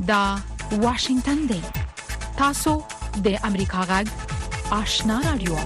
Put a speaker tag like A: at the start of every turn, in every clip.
A: دا واشنگتن دی. تاسو د امریکا غږ آشنا رادیو.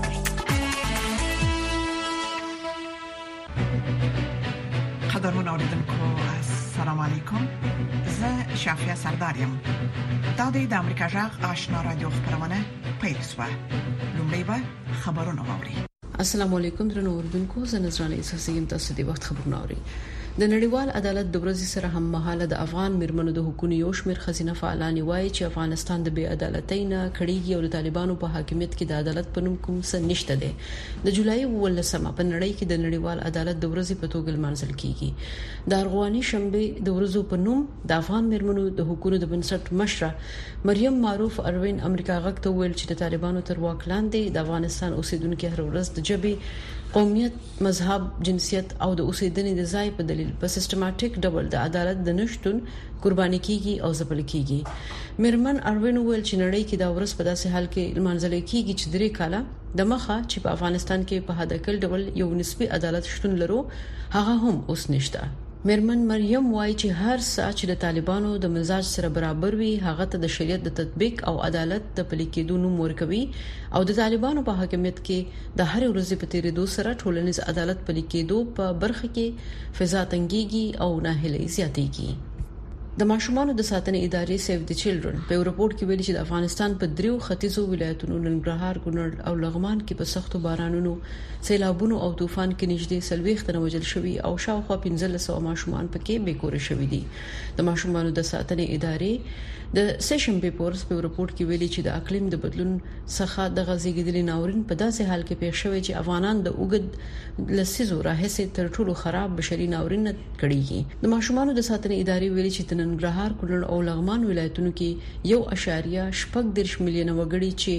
B: قدرمن اوریدونکو السلام علیکم. زه شافیا سردارم. دا د امریکا غږ آشنا رادیو خبرونه پیل شوه. لومړی به خبرونه واوري.
C: السلام علیکم درنو اوریدونکو، زه نظرانه اساسیم تاسو د وخت خبرونه اوري. د نړیوال عدالت د ورځې سره هم مهاله د افغان میرمنو د حقوقو یو شمېر خزینه فعالان وایي چې افغانستان د بې عدالتۍ نه کړيږي او د طالبانو په حاکمیت کې د عدالت په نوم کوم څه نشته دی. د جولای 18 په نړۍ کې د نړیوال عدالت د ورځې په توګه لمانځل کیږي. د ارغواني شنبه د ورځو په نوم د افغان میرمنو د حقوقو د بنسټ مشره مریم معروف اروین امریکا غږ ته ویل چې د طالبانو تر واک لاندې د افغانستان اوسیدونکو هر ورځ د جبهې قومیت، مذهب، جنسیت او د اوسیدنې د ځای په دلیل په سیستماتیک ډول د عدالت د نشټون قرباني کیږي او ځپل کیږي. میرمن اروین ویل چې نړۍ کې دا ورځ په داسې حال کې لمانځل کیږي چې 3 کاله د مخه چې په افغانستان کې په حد اقل ډول یو نسبی عدالت شتون لرو هغه هم اوس نشته. میرمن مریم وایي چې هر څه چې د طالبانو د مزاج سره برابر وي هغه ته د شریعت د تطبیق او عدالت د پلي کېدو نوم ورکوي او د طالبانو په حاکمیت کې د هر ورځې په تیریدو سره ټولنیز عدالت پلي کېدو په برخه کې فضا تنګيږي او ناهیلي زیاتېږي. د ماشومانو د ساتنې ادارې سیو د چلډرن په رپورت کې ویلي چې د افغانستان په 3 ختیځو ولایتونو ننګرهار، کونړ او لغمان کې په سختو بارانونو، سیلابونو او طوفان کې نږدې 40 تنه وژل شوي او شاوخوا 1500 ماشومان پکې بیکور شوي دي. د ماشومانو د ساتنې ادارې د سیشن پیپرز په رپورت کې ویلي چې د اقلیم د بدلون څخه د غزيګدلې ناورین په داسې حال کې پیښ شوی چې افغانان د اوګد لسیزو راهسه تر ټولو خراب بشري ناورین کړي. د ماشومانو د ساتنې ادارې ویلي چې ننګرهار، کونړ او لغمان ولایتونو کې 1.8 میلیونه وګړي چې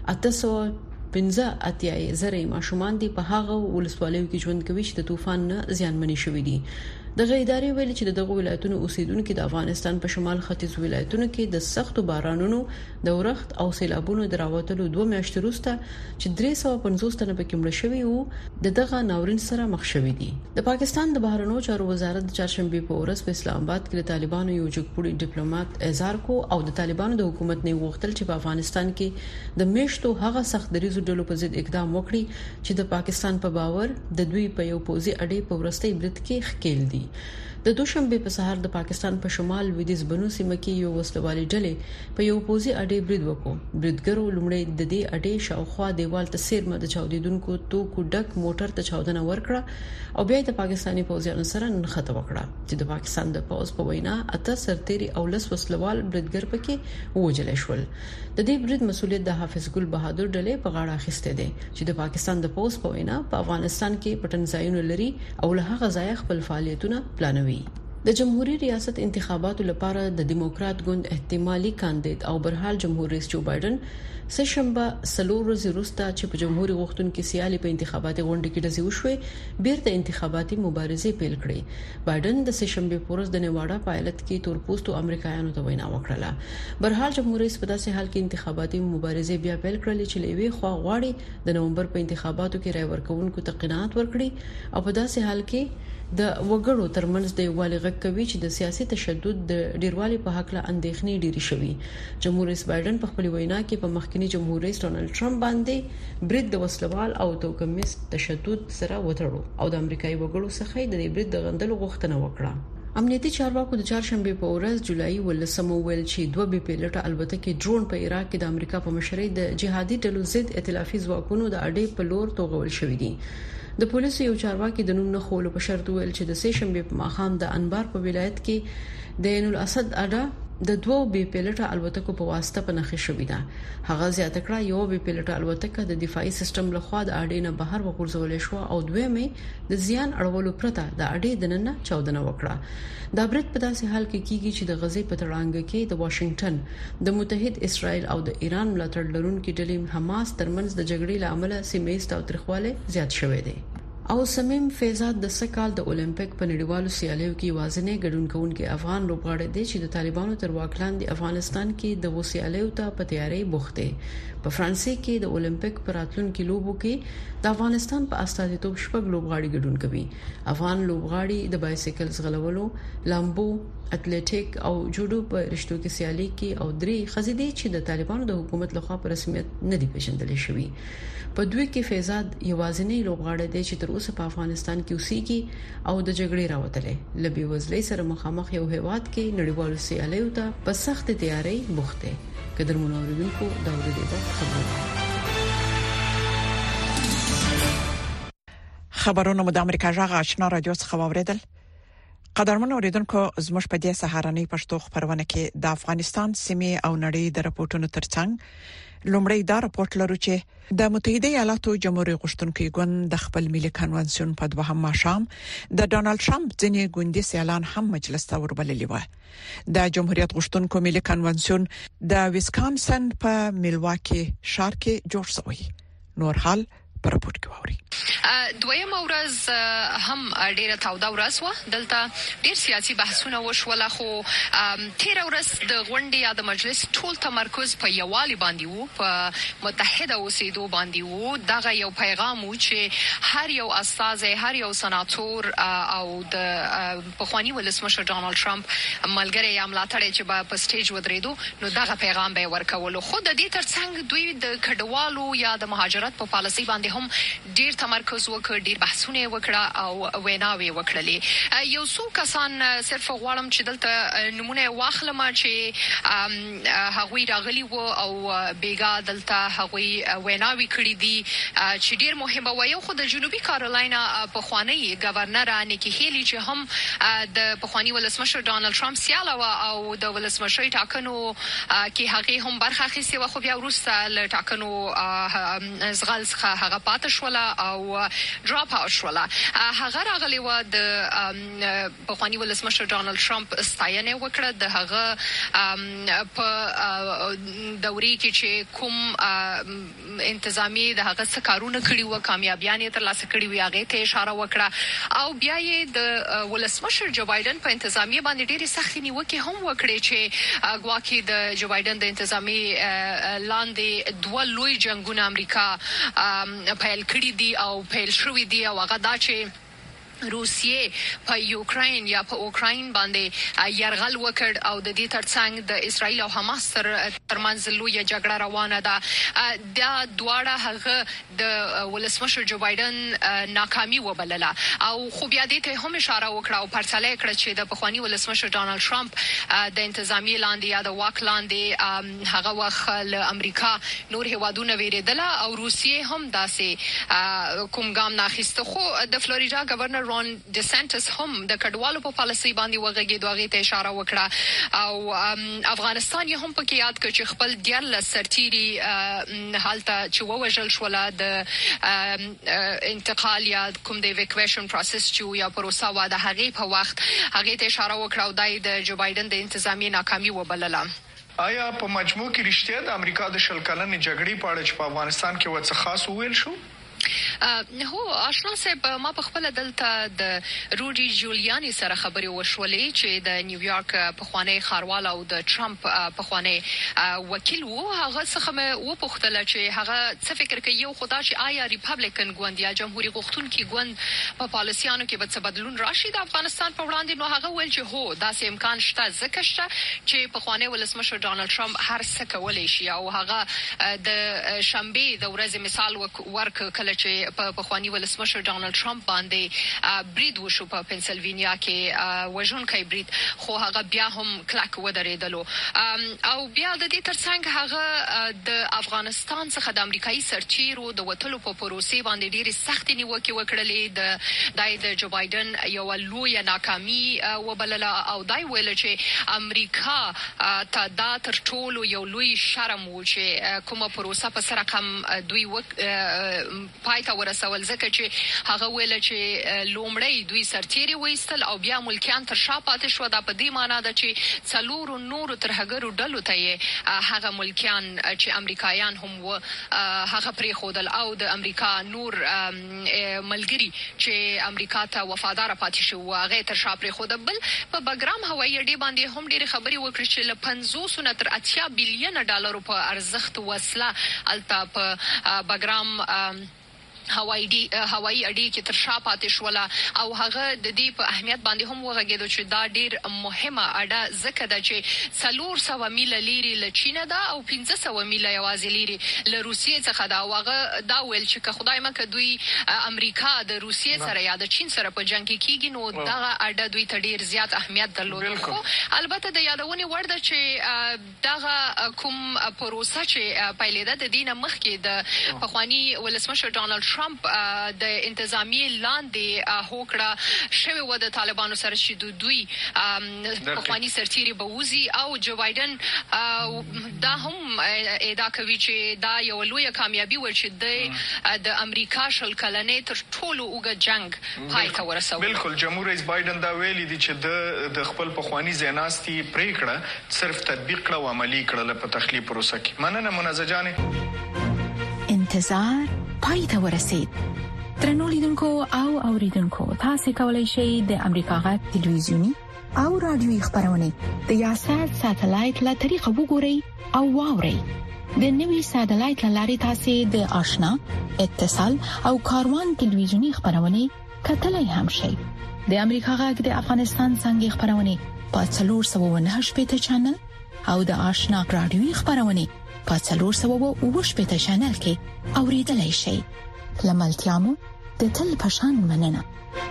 C: 815 زره ماشومان دي په هغه ولسوالیو کې ژوند کوي چې د طوفان نه زیانمنې شوي دي. دغه ادارې ویلي چې دغه ولایتونو اوسیدونکو د افغانستان په شمال ختیځ ولایتونو کې د سختو بارانونو د ورښت او سیلابونو دراوتلو 2 میاشتې وروسته چې 350 تنه پکې مړ شوي وو دغه ناورین سره مخ شوي دي. د پاکستان د بهرنیو چارو وزارت د چهارشنبه په ورځ په اسلام آباد کې د طالبانو یو جګپوړي ډیپلوماټ اظهار کو او د طالبانو د حکومت نه وغوښتل چې په افغانستان کې د میشتو هغه سخت دریزو ډلو په ضد اقدام وکړي چې د پاکستان په باور د دوی په یو پوزي اډې په ورستۍ برید کې ښکېل دي. د دوشنبه په سهار د پاکستان په شمال لویدیځ بنو سیمه کې یو وسلوالي ډلې په یو پوزي اډې برید وکړ. بریدګرو لومړی د دې اډې شاوخوا دیوال ته سیرمه د چاودیدونکو توکو ډک موټر ته چاودنه ورکړه او بیا د پاکستاني پوځیانو سره نښته وکړه چې د پاکستان د پوځ په وینا 8 سرتيري او لس وسلوال بریدګر پکې وژل شول. د دې برید مسولیت د حافظ ګل بهادر ډلې په غاړه اخیسته دي چې د پاکستان د پوځ په وینا په افغانستان کې پټن ځایونه لري او له هغه ځای خپل فعالیتونه پلانوي. د جمهوریت ریاست انتخاباتو لپاره د دیموکرات ګوند احتمالي کاندید او برحال جمهور رئیس جو بایدن سشنبه سلور ورځې وروسته چې په جمهوریت غوښتونکو سیالي په انتخاباتي غونډه کې د زیوشوي بیرته انتخاباتي مبارزه پیل کړې. بایدن د سشنبه پورز د نیواډا په ایالت کې تورپوستو امریکایانو ته وینا وکړه. برحال جمهور رئیس په داسې حال کې انتخاباتي مبارزه بیا پیل کړل چې لوي خوا غواړي د نومبر په انتخاباتو کې رای ورکوونکو ته قناعت ورکړي او په داسې حال کې د وګړو ترمنځ د یووالي غږ کوي چې د سیاسي تشدد د ډیروالي په حق له اندېښنې ډېری شوي. جمهور رئیس بایدن په خپل وینا کې په مخکنی جمهور رئیس ډونالد ټرمپ باندې برید د وسلوال او توکمیست تشدد سره وتړو او د امریکایي وګړو څخه د برید د غندلو غوښتنه وکړه. امنیتي چارواکو د چهارشنبه په ورځ جولای 18 ویل چې 2 بي پیلوټه البته ډرون په عراق کې د امریکا په مشرۍ د جهادي ډلو ضد ائتلافي ځواکونو د اډې په لور توغول شوې دي. د پولیسو یو چارواکي د نوم نه خولو په شرط ویل چې د سشنبه په ماښام د انبار په ولایت کې د عین الاسد اډه د 2 بي پیلوټه الوتکو په واسطه په نخښه شوې ده. هغه زیاته کړه یو بي پیلوټه الوتکه د دفاعي سیستم لخوا د اډې نه بهر وغورځول شو او دویمه د زیان اړولو پرته د اډې دننه چاودنه وکړه. دا برید په داسې حال کې کیږي چې د غزې په تړانګه کې د واشنگټن د متحد اسرائیل او د ایران ملاتړ لرونکو ډلې حماس ترمنځ د جګړې لامل سیمه ایست او ترخواله زیات شوې ده. او سمیم فیضات د سکهال د اولمپیک په نړیوالو سیالیو کې وازنه ګډون کوونکي افغان لوبغاړي دي چې د طالبانو تر واک لاندې افغانستان کې د وسیالیو ته په تیاری بوخته په فرانسې کې د اولمپیک پر راتلونکي لوبو کې د افغانستان په استازیتوب شپږ لوبغاړي ګډون کوي. افغان لوبغاړي د بایسیکل ځغلولو، لامبو، اتلیټیک او جوډو په رشتو کې سیالي کې او درې خزیدي چې د طالبانو د حکومت لخوا په رسمیت نه دي پیژندل شوی. په دوی کې فیضات یوازینی لوبغاړی دی چې تر اوسه په افغانستان کې اوسېږي او د جګړې راوتلې لبي وزلې سره مخامخ یو هیواد کې نړیوالو سیالیو ته په سخت تیاری بوخته. قدرمن اوریدونکو دا ورته
B: خبرونه مو د امریکا جغ آشنا رادیو څخه واوریدل. قدرمن اوریدونکو زموږ په دې سهارنۍ پښتو خبرونه کې د افغانستان سیمې او نړۍ د راپورټونو ترڅنګ لومړی دا راپورټ لرو چې د متحده ایالاتو جمهوریت غوښتونکو ګوند د خپل ملي کنوانسیون په دوهم ماښام د ډونالد ټرمپ ځینې ګوندي اعلان هم مجلس ته وربللی و. د جمهوریت غوښتونکو ملي کنوانسیون د ویسکانسن په میلواکی ښار کې جوړ شوی. نور حال پر راپورټ کې ووري.
D: دویم ورځ هم ډیره تاوده ورځ و. دلته ډیر سیاسي بحثونه وشول، خو تیر ورځ د غونډې یا د مجلس ټول تمرکز په یووالي باندې وو، په متحده اوسېدو باندې وو. دغه یو پیغام و چې هر یو استاد، هر یو سناتور او د پخوانی ولسمشر ډونالد ټرمپ ملګری یا ملاتړی چې په سټیج ودرېدو، نو دغه پیغام به ورکولو. خو د دې ترڅنګ دوی د کډوالو یا د مهاجرت په پالیسي باندې هم ډیر تمرکز وکړ، ډیر بحثونه وکړه او ویناوي وکړلې. یو څو کسان صرف غواړم چې دلته نمونه واخلم چې هغوی راغلي وو او بیګا دلته هغوی ویناوي کړې دي چې ډیر مهمه و. یو خو د جنوبي کارولاینا پخوانی گورنر نیکی هیلی چې هم د پخوانی ولسمشر ډونالد ټرمپ سیاله و او د ولسمشر ټاکنو کې هغه هم برخه اخیستې و، خو بیا وروسته له ټاکنو زغال څخه هغه پاتې شول او ډراپ اوټ شول. هغه راغلی و د پخوانی ولسمشر ډونالد ټرمپ ستاینه وکړه د هغه په دوري کې چې کوم انتظامی د هغه څه کارونه کړی و، کامیابیان یې ترلاسه کړی وي، هغه ته اشاره وکړه. او بیا یې د ولسمشر جو بایدن په انتظامی باندې ډېری سختې نیوکې هم وکړې چې ګواکې د جو بایدن د انتظامی لاندې دوه لوی جنگونه امریکا پیل کړی دي او پیل شوی دی، او هغه دا چې روسیې په یوکرين یا په اوکرين باندې يرغل وکړ او د دې ترڅنګ د اسرایل او حماس ترمنځ لوی جګړه روانه ده. دا دواړه هغه د ولسمشر جو بایدن ناکامي وبلله او خو بیا دې ته هم اشاره وکړه او پرڅلې کړ چې د پخوانی ولسمشر ډونالد ټرمپ د انتظامی لاندې یا د واک لاندې هغه وخت له امریکا نور هیوادونه ویریدله او روسیې هم داسې کوم ګام نه اخیسته. خو د فلوریدا گورنر رون ډیسنټس هم د کډوالو په پالیسي باندې وغږېد، هغه ته اشاره وکړه او افغانستان یې هم پکې یاد کړ چې خپل 14 سرتیري حالته چې ووژل شول د انتقال یا کوم د ایویکویشن پروسس چې یا پروسه و د هغه په وخت هغه ته اشاره وکړه او د جو بایدن د انتظامی ناکامي وبلله.
E: آیا په مجموع کې رښتیا د امریکا د شل کلنې جګړې په اړه چې په افغانستان کې وڅ خاص ویل شو؟
D: هو آشنا صاحب، ما په خپل دلته د روډي جولیانی سره خبرې وشولې چې د نیویارک پخوانی خاروال او د ټرمپ پخوانی وکیل وو. هغه څخه مې وپوښتل چې هغه څه فکر کوي یو خدا چې آیا ریپبلیکن ګوند یا جمهوریت غوښتونکي ګوند په پالیسیانو کې به څه بدلون راشي د افغانستان په وړاندې. نو هغه ویل چې هو داسې امکان شته، ځکه شته چې پخوانی ولسمشر ډونالد ټرمپ هر څه کولای شي او هغه د شنبه د ورځې مثال ورک کله چې په پخوانی ولسمشر ډونالد ټرمپ باندې برید وشو په پنسلوانیا کې وژونکی برید، خو هغه بیا هم کلک ودرېدلو. او بیا د دې ترڅنګ هغه د افغانستان څخه د امریکایي سرتیرو د وټلو په پروسې باندې ډېری سخت نیوکې وکړلې. د جو بایدن یو لوی ناکامي وبلله او دای ویل چې امریکا ته دا تر ټولو یو لوی شرم و چې کومه پروسه په سر رقم دوی پای ته ورسول، ځکه چې هغه ویل چې لومړی دوی سرتیري وایستل او بیا ملکیان تر شا پاتې شو. دا په دې معنی ده چې څلورو نورو ترهګرو ډلو ته هغه ملکیان چې امریکایان هم و هغه پرې خودل او د امریکا نور ملګری چې امریکا ته وفادار پاتې شو هغه تر شا پرې خو د بل په بګرام هوایي اډې باندې هم ډېر خبري وکړي چې له 500 نه تر 80 بلین ډالر په ارزښت وسله الته په بګرام هوایي اډې کې تر شا پاتې شوله او هغه د دې په اهمیت باندې هم وغږېدو چې دا ډېر مهمه اډه ځکه ده چې 400 میله لیرې له چین ده او 500 میله یوازې لیرې له روسیې څخه ده او هغه دا ویل چې که خدای مکه دوی امریکا د روسیې سره یا د چین سره په جنګ کې کیږي نو دغه اډه دوی ته ډېر زیات اهمیت درلود خو البته د یادونې وړ ده چې دغه کوم پروسه چې پیلېده د دې نه مخکې د پخواني ولسمشر ډانلډ ټرمپ د انتظامی لاندې هوکړه شوی و د طالبانو سره چې دوی پخوانی سرتیري به وزي او جو بایدن دا هم ادعا کوي چې دا یو لوی کامیابی و چې د امریکا شل کلنې تر ټولو اوږد جنگ پای ته ورسوي.
E: بالکل جمهور رئیس بایدن دا ویلي دي چې د خپل پخوانی ځیناستي پریکړه صرف تطبیق کړه او عملی کړه په تخلیه پروسه کې. مننه منازه جانې.
A: انتظار پای ته ورسید. درنو لیدونکو او اوریدونکو تاسو کولی شئ د امریکا غږ ټلویزیونی او رادیوي خبرونه د یاشر ساتلایت له طریقو وګورئ او واورئ. د نوي ساتلایت لارې تاسو د آشنا اتصال او کاروان ټلویزیونی خبرونه کتلای هم شئ. د امریکا غږ د افغانستان څنګه خبرونه په 498 چینل او د آشنا رادیوي خبرونه په 408 چینل کې اوریدلای شئ. لملتيامو د تل پشان مننه.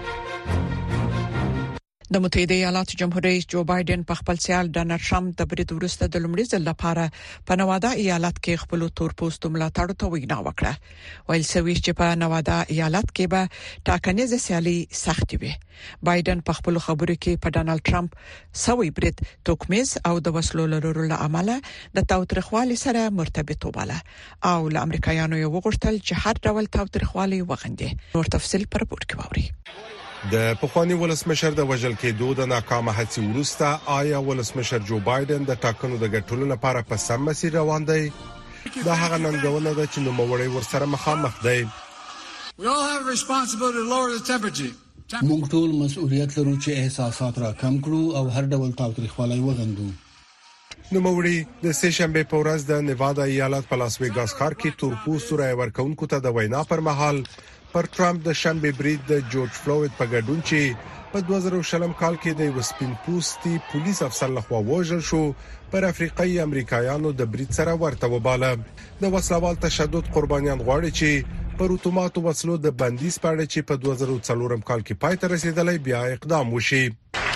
B: د متحده ایالاتو جمهور رئیس جو بایدن په خپل سیال ډانلډ ټرمپ د برید وروسته د لومړي ځل لپاره په نوادا ایالت کې خپل تورپوستو ملاتړ ته وینا وکړه. ویل شوی چې په نوادا ایالت کې به ټاکنیزه سیالي سخت وي. بایدن په خپل خبرو کې په ډانلډ ټرمپ سوي برید توکمیز او د وسلو لرلو عمله د تاوتریخوالي سره مرتبط وباله او له امریکایانو یو وغوښتل چې هر ډول تاوتریخوالي وغندي. نور تفصيل پر پورت کې ووري.
F: د پخوانی ولسمشر د وژل کېدو د ناکامه هڅې وروسته آیا ولسمشر جو بایدن د ټاکنو د ګټلو لپاره په سم مسیر روان دی؟ دا هغه ننګونه ده چې نوموړی ورسره مخامخ دی.
G: موږ ټول مسؤلیت لرو چې احساسات را کم کړو او هر ډول تاوتریخوالی وغندو.
F: نوموړی د سه شنبه په ورځ د نیوادا ایالت په لاس ویګاس ښار کې تورپوستو رای ورکونکو ته د وینا پر مهال پر ټرمپ د شنبه برید د جورج فلوید په ګډون چې په 2020 کال کې د وسپین پوستي پولیس افسر لخوا وژل شو پر افریقایي امریکایانو د برید سره ورته وباله. د وسلوال تشدد قربانیان غواړي چې پر اتوماتو وسلو د بندیز په اړه چې په 2004 کال کې پای ته رسیدلی بیا اقدام وشي.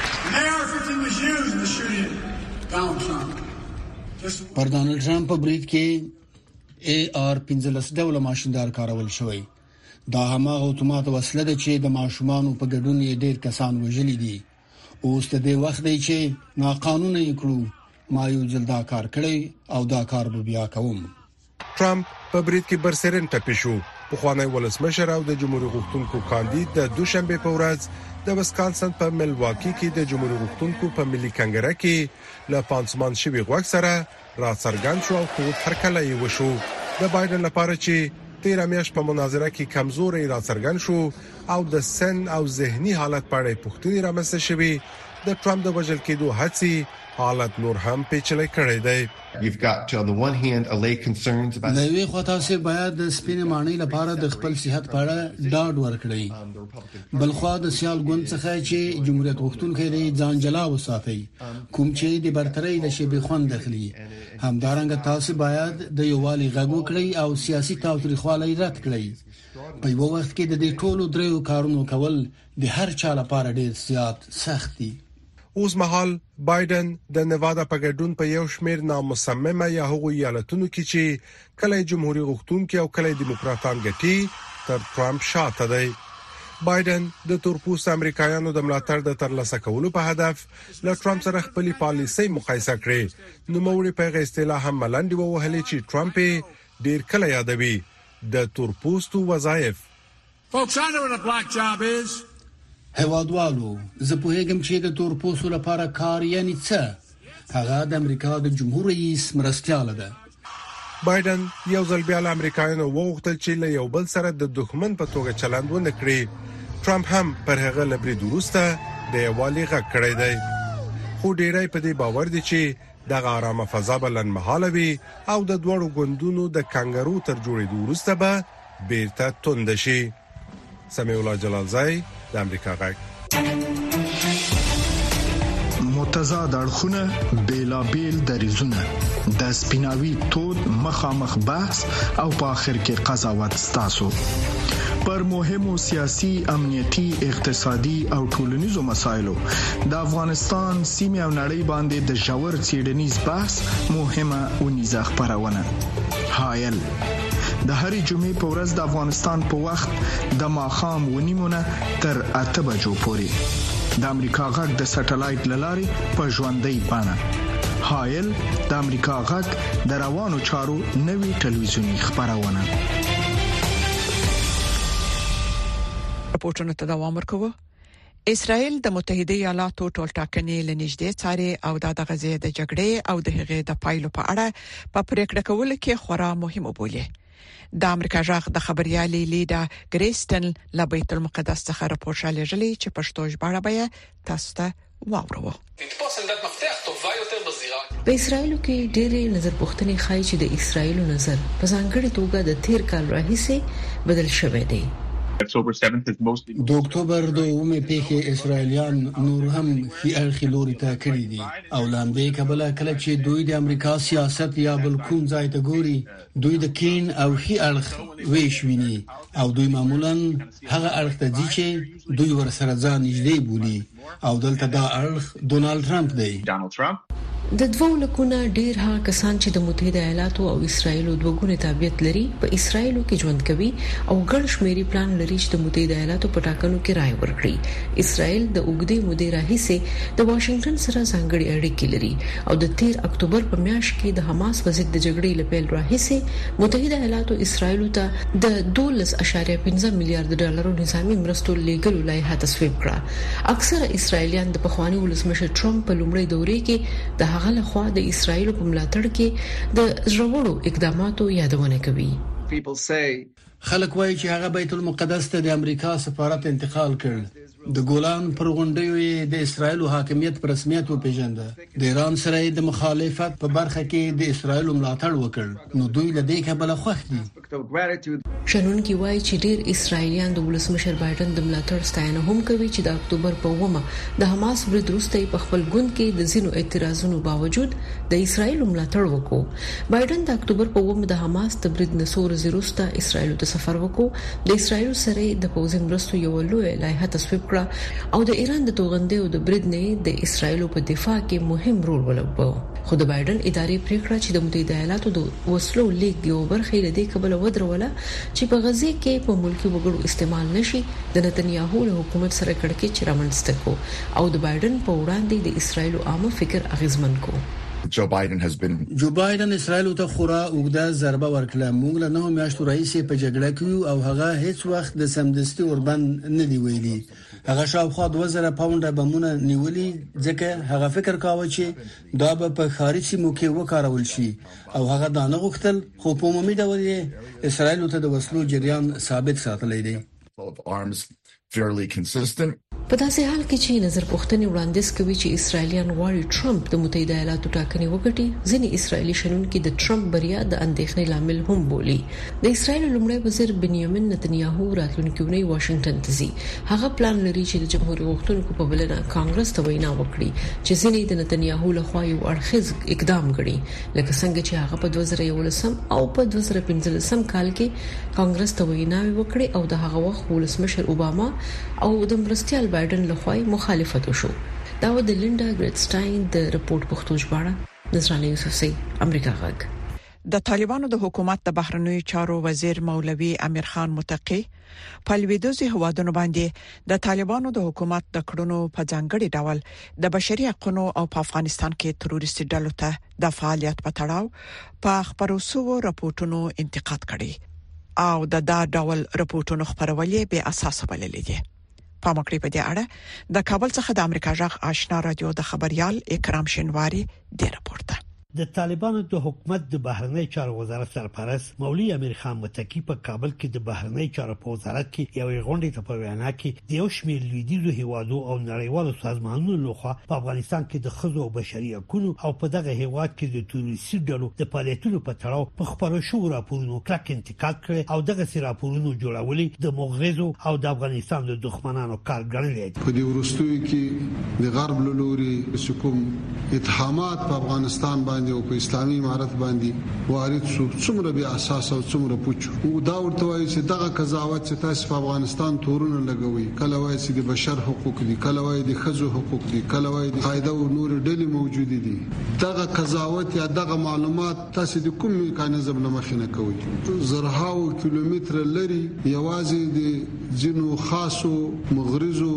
G: پر ډانلډ ټرمپ په برید کې AR-15 ډول ماشیندار کارول شوی. دا هماغه اتومات وسله ده چې د ماشومانو په ګډون یې ډېر کسان وژلي دي. اوس د دې وخت دی چې ناقانونه یې کړو. ما یو ځل دا کار کړی او دا کار به بیا کوم.
F: ټرمپ په برید کې برسرن ټپي شو. پخوانی ولسمشر او د جمهوریت غوښتونکو کاندید د دوشنبه په ورځ د وسکانسن په ملواکی کې د جمهوریت غوښتونکو په ملي کنګره کې له پانسمان شوی غوښ سره را څرګند شو او قوت هرکلی وشو. د بایدن لپاره چې تیر میاشت په مناظره کې کمزوري را څرګند شو او د سن او ذهني حالت په اړه پوښتنې رامنځته شوې. د ټرمپ د وژل کېدو هڅې حالت نور هم پیچلې کړې ده.
H: You've got to on the one hand allay concerns about
G: نوې خطاسه باید د سپین معنی لپاره د خپل صحت په اړه ډاډ ورکړي. بلخوا د سیال ګوند څخه چې جمهوریت غوښتونکي لري ځان جلا وساتي کوم چې د برتري د شبي خوند داخلي. همدارنګه تاسو باید د یووالي غږ وکړي او سیاسي تاوتریخوالی رد کړئ. په یو وخت کې د دې ټولو دریو کارونو کول د هر چا لپاره ډېر زیات سخت دي.
F: اوس مهال بایدن د نیوادا په ګډون په یو شمېر نامصممه یا هغو ایالتونو کې چې کله جمهوریت غوښتونکي او کله دیموکراتان ګټي تر ټرمپ شاته دی. بایدن د تورپوست امریکایانو د ملاتړ د ترلاسه کولو په هدف له ټرمپ سره خپل پالیسي مقایسه کړي. نوموړي په اصطلاح هم ملنډي ووهلې چې ټرمپ ډیر کله یادوي د تورپوستو وظایف.
G: هوادوالو زه په هیګم چې د تورپوستو لپاره کار یعنی څه؟ هغه د امریکا د جمهور رئیس مرستياله ده.
F: بایدن یو ځل بیا له امریکایانو وغوښتل چې له یو بل سره د دښمن په توګه چلند ونه کړي. ټرمپ هم پر هغه لبرید وروسته د یووالي غږ کړی دی. خو ډیری په دې باور دي چې دغه آرامه فضا بلن مهاله وي او د دوړو ګوندونو د کانګرو تر جوړېدو وروسته به بیرته توند شي. سمیع الله جلالزای د امریکا غږ.
E: متضاد اړخونه بیلابیل دریزونه د سپیناوي تود مخامخ بحث او په اخر کې قضاوت ستاسو پر مهمو سیاسي، امنیتي، اقتصادي او ټولنیزو مسایلو د افغانستان سیمه او نړۍ باندې د ژور څېړنیز بحث مهمه اونیزه خبرونه. حایل د هرې جمعې په ورځ د افغانستان په وخت د ماښام 9:30 تر 8 بجو پورې د امریکا غږ د سټلایټ لارې په ژوندۍ بڼه. حایل د امریکا غږ د روانو چارو نوي ټلویزیونی خبرونه.
B: راپورټونه ته دوام ورکوي. اسرائیل د متحده ایالاتو ټولټاکنې لنیږدې څاري او د غزې د جګړې او د هغې د پایلو په اړه په پریکړه کولو کې خورا مهم وبولي. د امریکا ژغ د خبريالي لیدا ګریسټن له بیت المقدس څخه راپور شالېږي چې پښتو ژباړه به تاسو ته واورو.
C: په اسرائیل کې ډېرې نظر پوښتنې ښایي چې د اسرائیل نظر په ځانګړي توګه د تیر کال راهیسې بدل شوی دی.
G: د اکتوبر د 9 پیښې اسرائیلیان نور هم خي اړخي لوري ته کړی دي او لاندې کبله کله چې دوی د امریکا سیاست یا بل کوم ځای ته ګوري دوی د کین او خي اړخ ویش ویني او دوی معمولا هغه اړخ ته ځي چې دوی ورسره ځان نږدې بولي او دلته دا اړخ ډونالد ټرمپ دی.
C: د 2 لکونه ډیر هغه کسان چې د متحده ایالاتو او اسرائیل دوه تابعیت لري په اسرائیل کې ژوند کوي او ګڼ شمېري پلان لري چې د متحده ایالاتو په ټاکنو کې رائے ورکړي. اسرائیل د اوږدې مودې راهیسې د واشنگټن سره ځانګړي اړیکې لري او د 13 اکتوبر په میاشت کې د حماس په ضد د جګړې لپاره راهیسې متحده ایالاتو اسرائیل ته د 12.5 میلیارډ ډالرو نظامی مرستو لیږلو لایحه تصویب کړه. اکثره اسرائیلیان د پخوانی ولسمشر ټرمپ په لومړي دورې کې د هغه لخوا د اسرائیل په ملاتړ کې د ضرورو اقداماتو یادونه کوي.
G: خلک وایي چې هغه بیت المقدس ته د امریکا سفارت انتقال کړ. د ګولان پر غونډیو د اسرائیل حاکمیت پر رسمیت وپیژنده. د ایران سره د مخالفت په برخه کې د اسرائیل ملاتړ وکړ. نو دوی له دې کبله خوښ دي.
C: شنونکي وایي چې ډیر اسرائیلیان د ولسمشر بایدن د ملاتړ ستاینه هم کوي چې د اکتوبر په 9 د حماس برید وروسته په خپل ګوند کې د زینو اعتراضونو باوجود د اسرائیل ملاتړ وکړ. بایدن د اکتوبر په 9 د حماس د برید نسور وروسته اسرائیل ته سفر وکړ. د اسرائیل سره د پوځي مرستو یو لوی لایحه تصویب کړه او د ایران د توغندې او د برید نه د اسرائیل په دفاع کې مهم رول ولوباوه. خو د بایدن ادارې پریکړه چې د متحده ایالاتو د وسلو لیږد یو برخه لدې کبل ودروله چې په غزه کې په ملکی وګړو استعمال نشي د نتنیاهو له حکومت سره کړکېچ رامنځته کو او د بایدن په وړاندې د اسرائیل عامه فکر اغیزمن کو.
G: جو بایدن اسرائیل ته خورا اوږده ضربه ورکړه. موږ له 9 میاشتو راهیسې په جګړه کې او هغه هیڅ وخت د سمدستي اوربند نه دی ویلي. هغه شاوخوا 2000 پاونډه بمونه نیولي ځکه هغه فکر کاوه چې دا به په خارجي سیمو کې وکارول شي او هغه دا نه غوښتل. خو په عمومي ډول اسرائیل ته د وسلو جریان ثابت ساتلی دی.
C: په داسې حال کې چې نظر پوښتنې وړاندیز کوي چې اسرائیلیان غواړي ټرمپ د متحده ایالاتو ټاکنې وګټي، ځینې اسرائیلي شنونکي د ټرمپ بریا د اندېښنې لامل هم بولي. د اسرائیل لومړی وزیر بنیامین نتنیاهو راتلونکي اونۍ واشنگټن ته ځي. هغه پلان لري چې د جمهوریت غوښتونکو په بلنه کانګرس ته وینا وکړي چې ځینې د نتنیاهو لخوا یو اړخیز اقدام غړي، لکه څنګه چې هغه په 2011 او په 2015 کال کې کانګرس ته وینا وکړي او د هغه وخت ولسمشر اوباما او د مرستيال بایدن لخوا مخالفت وشو. دا د لینډا ګریټسټاین د رپورت پښتو ژباړه نصرانه یوسفزۍ امریکا غږ.
B: د طالبانو د حکومت د بهرنیو چارو وزیر مولوي امیر خان متقی په لویدیځ هوادونو باندې د طالبانو د حکومت د کړنو په ځانګړي ډول د بشري حقوقو او په افغانستان کې تروریستي ډلو ته د فعالیت په تړاو په خبرو سو راپورټونو انتقاد کړي او د دا ډول راپورټونو خبرولې به اساس بللې دي. پامکړې په دې اړه د کابل څخه د امریکا ژغ آشنا رادیو د خبريال اکرام شینواری د راپورته.
I: د طالبانو د حکومت د بهرنی چارو وزارت سرپرست مولوی امیر خان متکی په کابل کې د بهرنی چارو په وزارت کې یو غونډه ته په وینا کې د یو شمېر لویدیزو هیوادو او نړیوالو سازمانونو لخوا په افغانستان کې د ښځو او بشري حقوقو او په دغه هیواد کې د تروریستي ډلو د فعالیتونو په تړاو په خبرو شو راپورونو کلک انتقاد کړي او دغه سي راپورونو جوړولي د مغرضو او د افغانستان د دښمنانو کار ګڼل
J: په دې ورستوي کې د غرب لوري کوم اتهامات په افغانستان باندې او په اسلامي امارت باندې وارد شو څومره بیا اساس او څومره پوچ او دا ورته وایي چې دغه قضاوت چې تاسو په افغانستان تورونه لګوي کله وایي چې د بشر حقوق دي کله وایي د ښځو حقوق دي کله وایي د قاعده او نور ډلې موجود دي دغه قضاوت یا دغه معلومات تاسو د کوم میکانیزم نه مخینه کوي زرهاو کیلومتر لري یوازې د جنو خاصو مغرضو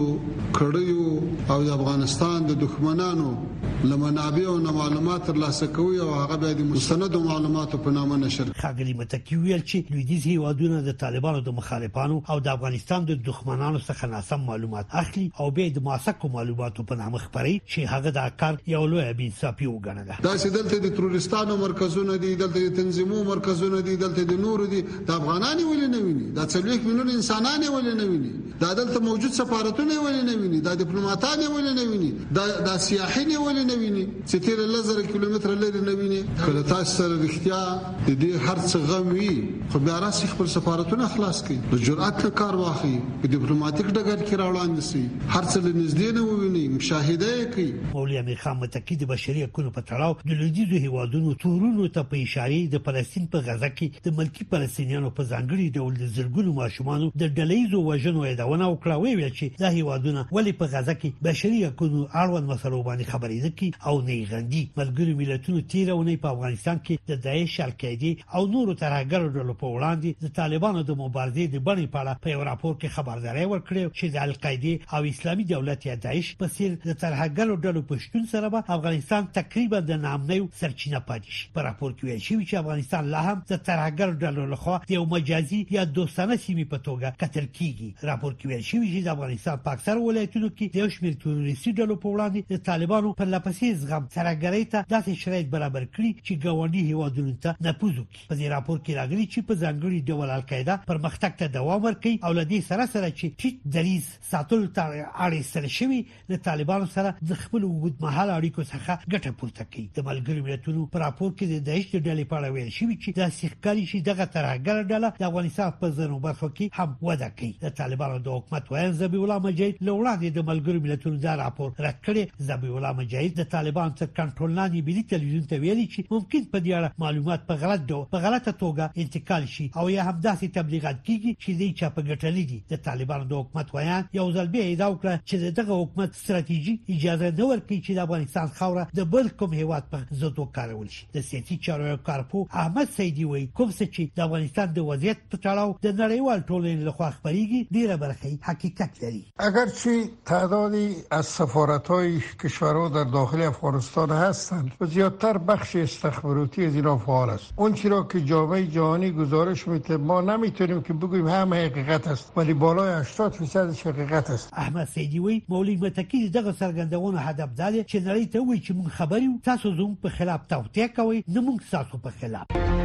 J: کړیو او د افغانستان د دښمنانو لمنابع او معلومات ترلاسه کوي او هغه به د مستند معلوماتو په نامه نشر
I: خاګلی متکی ویل چې لویدیز هیوادونه د طالبانو د مخالفانو او د افغانستان د دښمنانو څخه ناسم معلومات اخلي او به د موثقو معلوماتو په نامه خبري چې هغه د کار یو لوی بي انصافي وګڼل
J: دا چې دلته د تروریستانو مرکزونه دي دلته د تنظیمو مرکزونه دي دلته د نورو دي د افغانانو ولې نه ویني دا 3 ملیون انسانان ولې نه ویني دا دلته موجود سفارتونه ولې نه ویني دا ډیپلوماټان ولې نه ویني دا سیاحین ولې نه ویني چې تیر لزر کیلومتر لري نه ویني کله تاسو سره اختیار د دې هر څه غم وي خو بیا راسي خپل سفارتونه خلاص کړي د جرأت له کار واخلي په ډیپلوماټیک ډګر کې راوړاندې سي هر څه له نږدې نه وویني مشاهده کوي
I: مولوی امیر خان متکی د بشري حقوقو په تړاو د لویدیزو هیوادونو تورونو ته په اشاره د فلسطین په غزا کې د ملکی فلسطینیانو په ځانګړي ډول د زرګونو ماشومانو د ډلېزو وژنو یادونه وکړه ویل چې دا هیوادونه ولې په غزا کې بشري حقوقو اړوند مسلو باندې خبرې کوي او نه غندي ملګری ملتونو تیرونه په افغانستان کې د داعش القاعده او نورو ترهګرو ډلو په وړاندې د طالبانو د مبارزې د بڼې په اړه په یو راپور کې خبرداري ورکړه چې د القاعده او اسلامي دولت یا داعش په څیر د ترهګرو ډلو په شتون سره به افغانستان تقریبا د نامنیو سرچینه پاتې شي په راپور کې ویل شوی چې افغانستان لا هم د ترهګرو ډلو لخوا یو مجازي یا دوستانه سیمې په توګه کتل کیږي راپور کې ویل شوی چې د افغانستان په اکثر ولایتونو کې د شمېر تروریستي ډلو په وړاندې د طالبانو په لپسې زغم ترهګرۍ ته داسې شرایط برابر کړي چې ګاونډي هیوادونو ته نفوذ وکړي په دې راپور کې راغلي چې په ځانګړي ډول القاعده پرمختګ ته دوام ورکړي او لدې سره چې ټیټ دریز ساتلو ته اړ سره شوی د طالبانو سره د خپل وجود مهال اړیکو څخه ګټه پورته کوي د ملګرو ملتونو په راپور کې د داعش ډلې په اړه ویل شوی چې د سیخکاري شي دغه ترهګر ډله د افغانستان په ځینو برخو کې هم وده کوي د طالبانو د حکومت وایي ذبیح الله مجاهد لوړاندې د ملګرو ملتونو دا راپور راکړي ذبیح الله مجاهد د طالبان تر کنټرول لاندې ملي تلویزیون ته ویلي چې ممکن په دې اړه معلومات په غلطه توګه انتقال شي او یا هم داسې تبلیغات کیږي چې دوی چا په ګټلې دي د طالبانو د حکومت وایي یو ځل بیا ادعا وکړه چې دغه حکومت ستراتیژي اجازه نه ورکړي چې د افغانستان خوره د بل کوم هیواد په ضد وکارول شي د سیاسي چارو کارپو احمد سیدی وایي کوم څه چې د افغانستان د وضعیت په تړاو د نړیوال ټولنې لخوا خبريږي ډیره برخه حقیقت لري
K: اگرچه تعدادی از سفارت‌های کشورها در داخل افغانستان هستند و زیادتر بخش استخباراتی از اینا فعال است اون چیزی که جامعه جهانی گزارش میده ما نمیتونیم که بگوییم همه حقیقت است ولی بالای 80% حقیقت است
I: احمد سیدی وی مولوی متکی دغه څرګندونه هدف ده چې نړۍ ته وایي چې موږ خبرو تاسو زموږ په خلاف توطئه کوي نه موږ تاسو په خلاف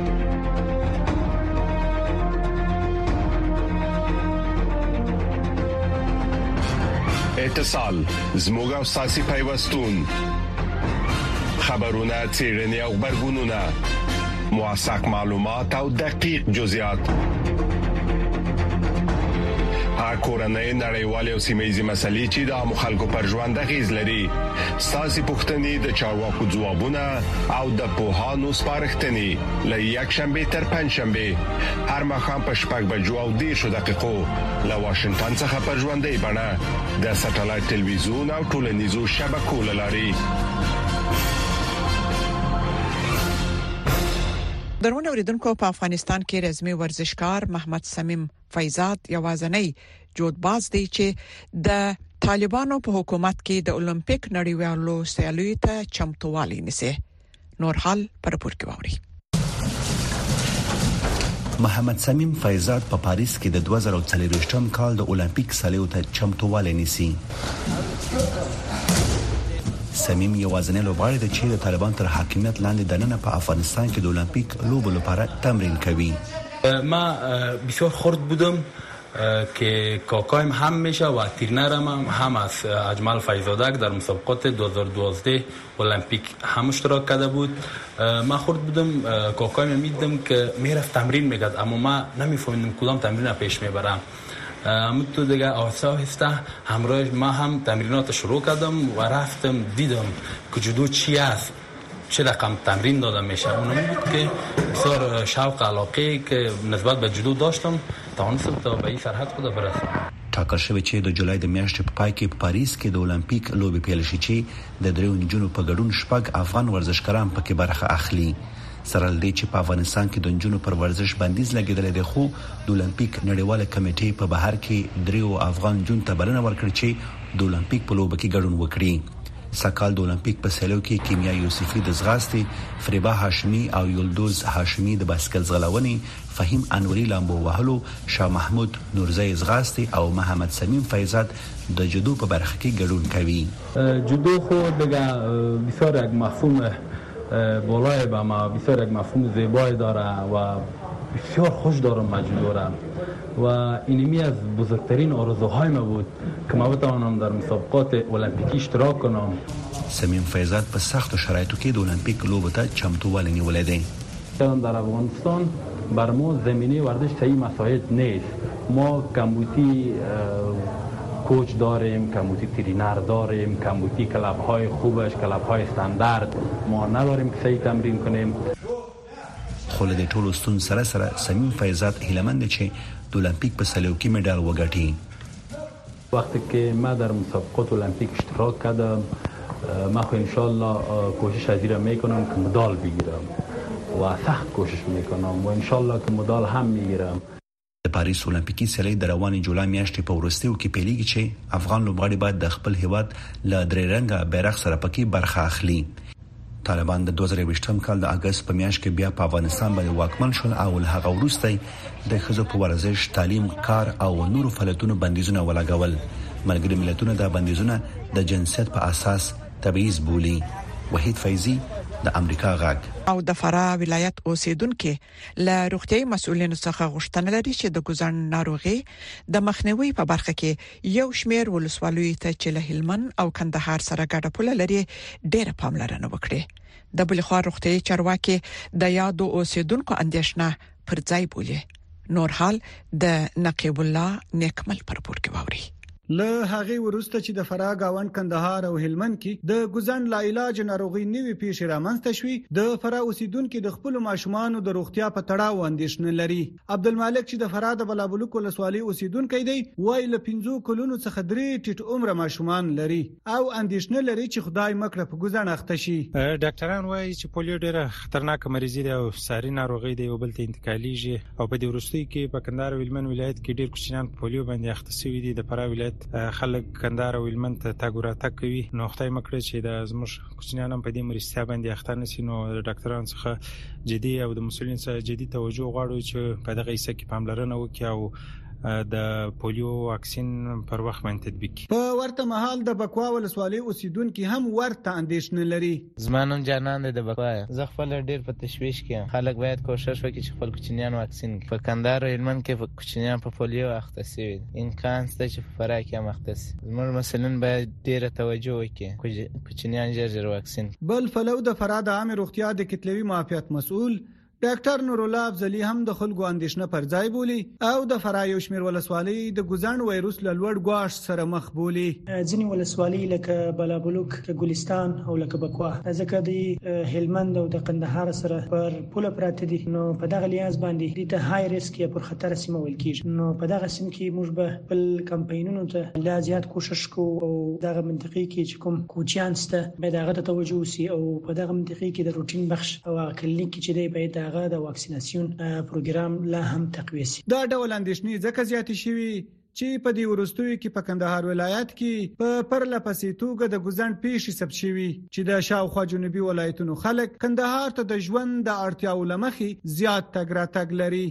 L: اتصال زموږ او ساسي پیوستون خبرونه چیرنی او خبرګونونه موثق معلومات او دقیق جزئیات کورنۍ نړیوالې او سیمه‌یزې مسلې چې د مخالکو پر ژوند اغیز لري ساسي پوښتنې د چارواکو ځوابونه او د پوهانو سپارښتنې له یک شنبه تر پنځ شنبه هر مخام په شپږ بجو او 10 دقیقو له واشنگټن څخه پر ژوندۍ بڼه د ساتلایت ټلویزیون او ټولنیزو شبکو لاري
B: درونه اوریدونکو په افغانستان کې رسمي ورزشکار محمد سمیم فیضات یوازنی جوړباز دی چې د طالبانو په حکومت کې د اولمپیک نړیوالو سیالیو ته چمتووالی نیسي نور حال پر پور کې ووري
M: محمد سمیم فیضات په پاریس کې د 2024م کال د اولمپیک سیالیو ته چمتووالی نیسي سمیم یوازنی لوبغاړی دی چې د طالبان تر حاکمیت لاندې دننه په افغانستان کې د المپیک لوبو لپاره تمرین کوي.
N: ما بسیار خرد بودم که کاکایم هم میشه و ترینرم هم از اجمل فیضادک در مسابقات 2012 المپیک هم اشتراک کرده بود. ما خرد بودم کاکایم میدیدم که میرفت تمرین میکرد اما ما نمیفهمیدم کدام تمرین پیش میبرم. تو دیگه آهسته آهسته همراه ما هم تمرینات شروع کردم و رفتم دیدم که جودو چی است، چه رقم تمرین داده میشه. اونم بود که بسیار شوق علاقه که نسبت به جودو داشتم توانستم تا به این سرحد خود برسم.
M: ټاکل شوی چې د جولای د میاشتې په پای کې په پاریس کې د المپیک لوبې پیل شي چې د دریو نجونو په ګډون 6 افغان ورزشکاران پکې برخه اخلي. سره لدی چې په افغانستان کې د نجونو پر ورزش بندیز لګیدل دی، خو د المپیک نړیواله کمیټې په بهر کې دریو افغان جون ته بلنه ورکړه چې د المپیک په لوبه کې ګډون وکړي. سکهال د المپیک په سیلو کې کیمیا یوسفی د زغاستې، فریبا هاشمی او یلدوز هاشمی د باسکل ځغلونې، فهیم انوری لامبو وهلو، شاه محمود نورزی زغاستې او محمد سمیم فیضات د جودو په برخه کې ګډون کوي.
N: جودو خو دیگه بسیار یک مفهوم بالای به ما، بسیار یک مفهوم زیبایی داره و بسیار خوش دارم جودو را و اینمی از بزرگترین آرزوهای ما بود که ما بتوانم در مسابقات المپیکی اشتراک کنم.
M: سمیم فیضات په سخت شرایطو کې د المپیک لوبو ته چمتووالی نیولې ده.
N: در افغانستان بر ما زمینه ورزش صحیح مساعد نیست. ما کمبودی کوچ داریم، کمبودی ترینر داریم، کمبودی کلب های خوبش، کلب های استاندارد ما نداریم که صحیح تمرین کنیم.
M: خو له ټولو ستون سره سمیم فیضات هیلمند چې د المپیک په سلیو کې مډال وګټي.
N: وقتی که ما در مسابقات المپیک اشتراک کردم ما خو ان شاء الله کوشش از این میکنم که مدال بگیرم و سخت کوشش میکنم و ان شاء الله که مدال هم میگیرم.
M: د پاریس المپیکي سیالۍ د روانې جولای میاشتې په وروستیو کې پیلېږي چې افغان لوبغاړي باید د خپل هیواد له درې رنګه بیرغ سره پکې برخه اخلي. طالبان د 2020 کال د اگست په میاشت کې بیا په افغانستان باندې واکمن شول او له هغه وروسته د ښځو په ورزش، تعلیم، کار او نورو فعالیتونو بندیزونه ولګول. ملګري ملتونه د بندیزونه د جنسیت په اساس تبعیض بولي. وحید فیضی د امریکا غاګ.
B: او د فراه ولایت اوسیدونکو له روغتيایي مسؤلینو څخه غوښتنه لري چې د ګوزن ناروغي د مخنیوي په برخه کې یو شمېر ولسوالیو ته چې له هلمند او کندهار سره ګډه پوله لري ډېره پاملرنه وکړي. د بل خوا روغتيایي چارواکي د یادو اوسیدونکو اندیشنه پر ځای بولي. نور حال د نقیب الله نیکمل پر پورت کوي.
O: له هغه ورسته چې د فراه گاوند کندهار او هلمند کې د ګوزن لا علاج ناروغي نوي پیښې رامنځته شوې، د فراه اوسیدونکو د خپل ماشومان د روغتیا په تړاو اندیشنه لري. عبدالمالک چې د فراه د بلابلوک ولسوالۍ اوسیدونکو دی، وایي له 5 کلونو څخه 3 ټیټ عمر ماشومان لري او اندیشنه لري چې خدای مکړه په ګوزن اخته شي.
P: ډاکټران وایي چې پولیو ډیره خطرناک مریضي ده او ساري ناروغي دی او بل ته انتقاليږي او په دې وروستي کې په کندهار او هلمند ولایت کې ډیر کوچنیان پولیو باندې اخته شوي دي. د فراه ولایت خلک کندهار او هلمند ته تګوراتک کوي. نو خدای مکړه چې د زموږ کوچنیان په دې مرستیا باندې اخته نشي. نو د ډاکټرانو څخه جدي او د مسؤلین څخه جدي توجه غواړو چې په دغه حصہ کې پاملرنه وکړي او د پولیو واکسین پر وخت باندې تطبیق کړي.
O: په ورته مهال د بکوا ولسوالۍ اوسیدونکو هم ورته اندیشنه لري.
Q: زمانم جانان د بکوا زه خپل ډیر په تشویش کې خلک باید کوشش وکړي چې خپل کوچنیان واکسین کړي. په کندهار او هلمند کې کوچنیان په پولیو اخته شوي، امکان شته چې په فراه کې هم اخته شي. زموږ مسؤلین باید ډیره توجه وکړي کوچنیان ژر واکسین.
O: بل فلو د فراه د عامه روغتیا د کتلوي معافیت مسؤل ډاکټر نور الله افضلی هم د خلکو اندیشنه پر ځای بولی او د فراه یو شمېر ولسوالۍ د ګوزن وایروس له لوړ ګواښ سره مخ بولی.
R: ځینې ولسوالۍ لکه بلابلوک، ګلستان او لکه بکوا ځکه د هلمند او د کندهار سره پر پوله پراته دي، نو په دغه لیاز باندې د های ریسک یا پر خطر سیمه ویل کیږي. نو په دغه سیم کې موږ به بل کمپاینونو ته لا زیات کوشش کوو او دغه منطقې کې چې کوم کوچیان سته به دغه ته توجه وسی او په دغه منطقې کې د روټین بخش او کلینیک چې دی باید د واکسیناسیون پروګرام لا هم تقویه شي.
O: دا ډول اندیشنې ځکه زیاتې شوي چې په دې وروستیو کې په کندهار ولایت کې په پرله پسې توګه د ګوزن پیښې ثبت شوي چې د شاوخوا جنوبي ولایتونو خلک کندهار ته د ژوند د اړتیاو له مخې زیات تګ راتګ لري.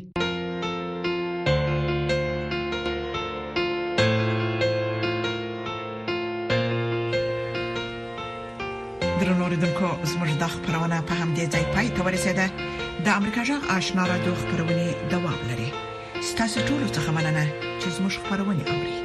B: درنو اوریدونکو زموږ د خبرونه په همدې ځای پای ته ورسیده. د امریکا جغ آشنا رادیو خبرونه دوام لري. ستاسو ټول څه مننه چې زموږ خبرونه اوري.